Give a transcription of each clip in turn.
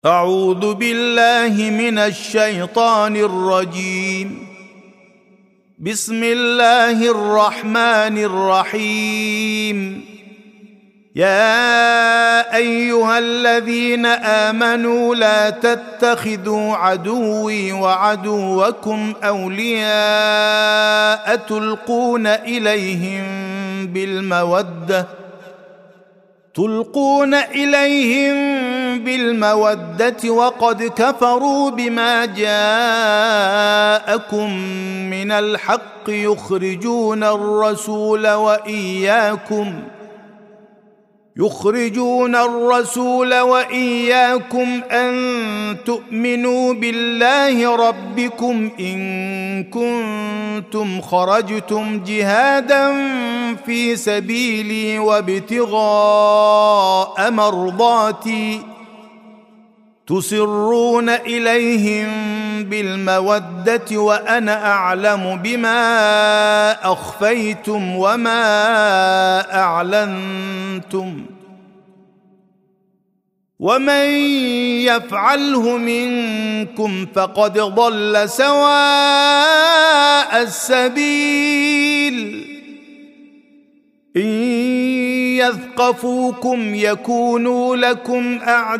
أعوذ بالله من الشيطان الرجيم. بسم الله الرحمن الرحيم. يا أيها الذين آمنوا لا تتخذوا عدوي وعدوكم أولياء تلقون إليهم بالمودة وقد كفروا بما جاءكم من الحق يخرجون الرسول وإياكم أن تؤمنوا بالله ربكم إن كنتم خرجتم جهادا في سبيلي وابتغاء مرضاتي تسرون إليهم بالمودة وأنا أعلم بما أخفيتم وما أعلنتم ومن يفعله منكم فقد ضل سواء السبيل. إن يثقفوكم يكونوا لكم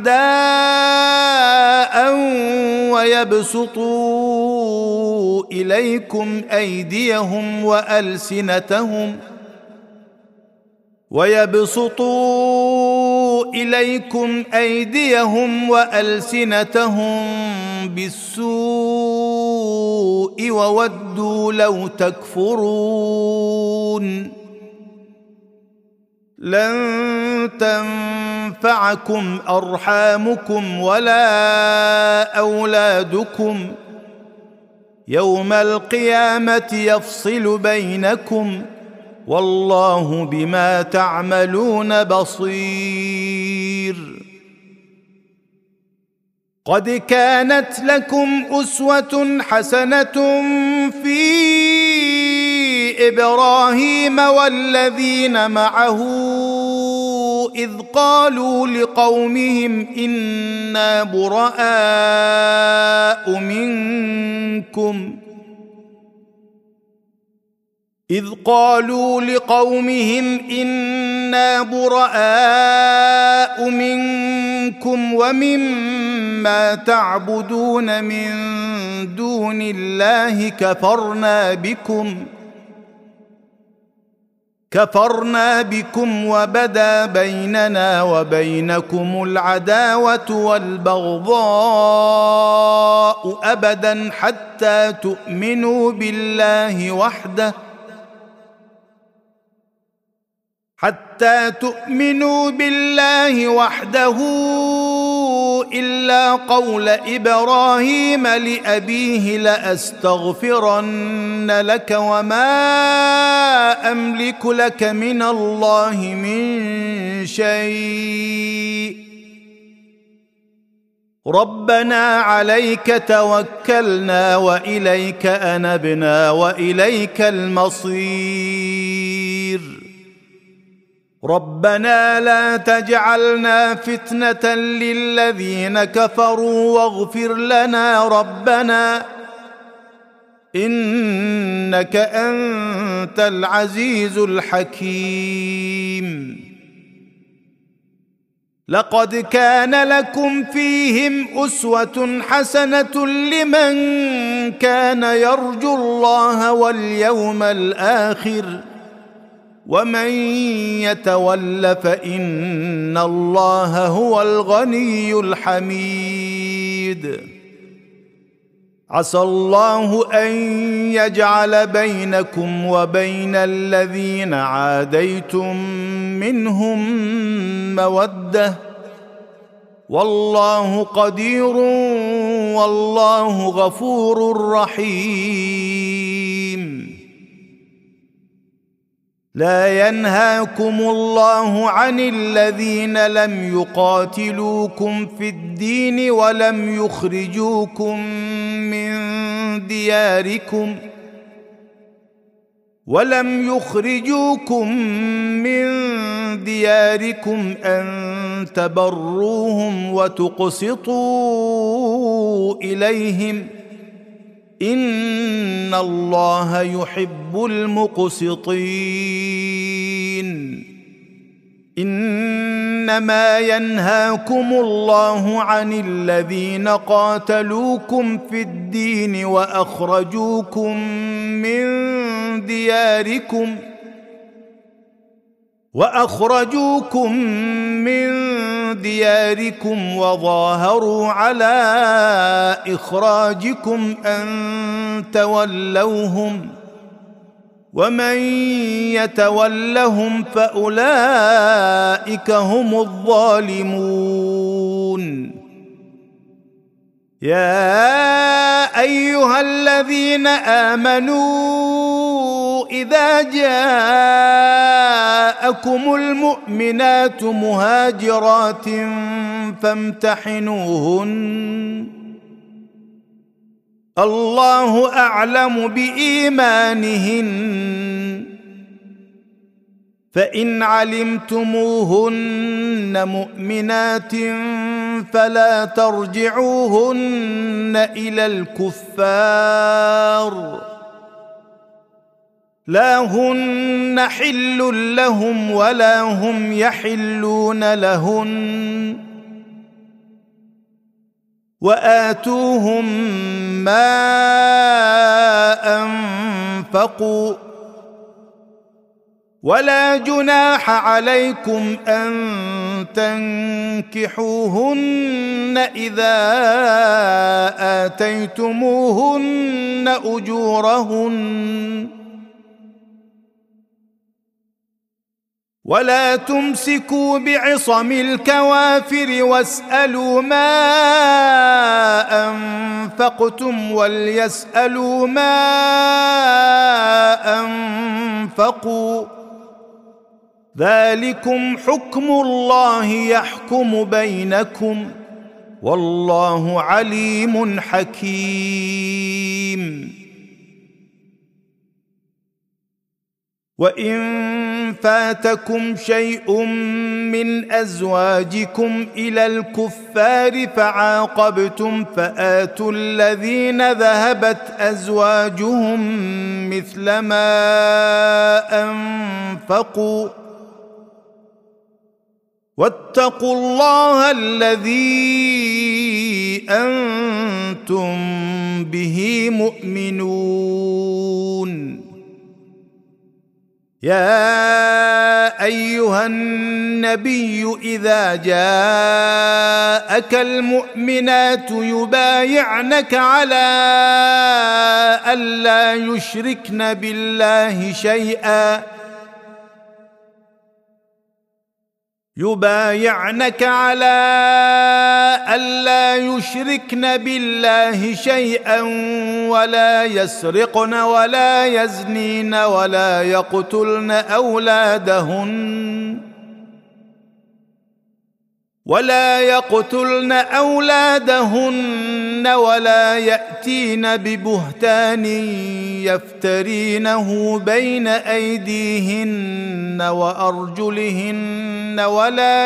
أعداء ويبسطوا إليكم أيديهم وألسنتهم بالسوء وودوا لو تكفرون. لن تنفعكم أرحامكم ولا أولادكم يوم القيامة يفصل بينكم والله بما تعملون بصير. قد كانت لكم أسوة حسنة في إبراهيم والذين معه إذ قالوا لقومهم إنا براء منكم ومما تعبدون من دون الله كفرنا بكم وبدا بيننا وبينكم العداوة والبغضاء أبدا حتى تؤمنوا بالله وحده إلا قول إبراهيم لأبيه لأستغفرن لك وما أملك لك من الله من شيء ربنا عليك توكلنا وإليك أنبنا وإليك المصير. ربنا لا تجعلنا فتنة للذين كفروا واغفر لنا ربنا إنك أنت العزيز الحكيم. لقد كان لكم فيهم أسوة حسنة لمن كان يرجو الله واليوم الآخر ومن يتول فإن الله هو الغني الحميد. عسى الله أن يجعل بينكم وبين الذين عاديتم منهم مودة والله قدير والله غفور رحيم. لا ينهاكم الله عن الذين لم يقاتلوكم في الدين ولم يخرجوكم من دياركم أن تبروهم وتقسطوا إليهم إن الله يحب المقسطين. إنما ينهاكم الله عن الذين قاتلوكم في الدين وأخرجوكم من دياركم وظاهروا على إخراجكم أن تولوهم ومن يتولهم فأولئك هم الظالمون. يا أيها الذين آمنوا إذا جاءكم المؤمنات مهاجرات فامتحنوهن الله أعلم بإيمانهن فإن علمتموهن مؤمنات فلا ترجعوهن إلى الكفار لا هن حل لهم ولا هم يحلون لهن وآتوهم ما أنفقوا ولا جناح عليكم أن تنكحوهن إذا آتيتموهن أجورهن ولا تمسكوا بعصم الكوافر واسألوا ما أنفقتم وليسألوا ما أنفقوا ذلكم حكم الله يحكم بينكم والله عليم حكيم. وإن فاتكم شيء من أزواجكم إلى الكفار فعاقبتم فآتوا الذين ذهبت أزواجهم مثل ما أنفقوا واتقوا الله الذي أنتم به مؤمنون. يا أيها النبي إذا جاءك المؤمنات يبايعنك على ألا يشركن بالله شيئا ولا يسرقن ولا يزنين ولا يقتلن أولادهن ولا يأتين ببهتان يفترينه بين أيديهن وأرجلهن ولا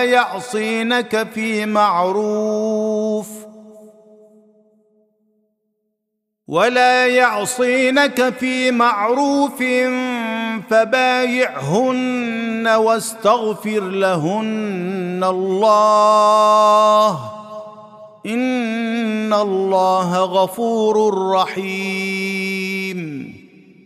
يعصينك في معروف فبايعهن واستغفر لهن الله إن الله غفور رحيم.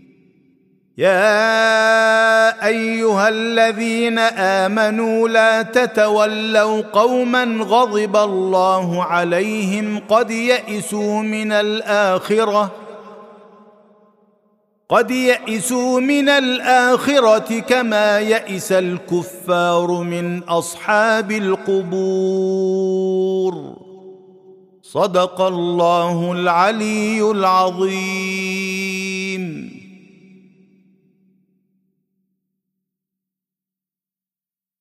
يا أيها الذين آمنوا لا تتولوا قوما غضب الله عليهم قد يئسوا من الآخرة كما يئس الكفار من أصحاب القبور. صدق الله العلي العظيم.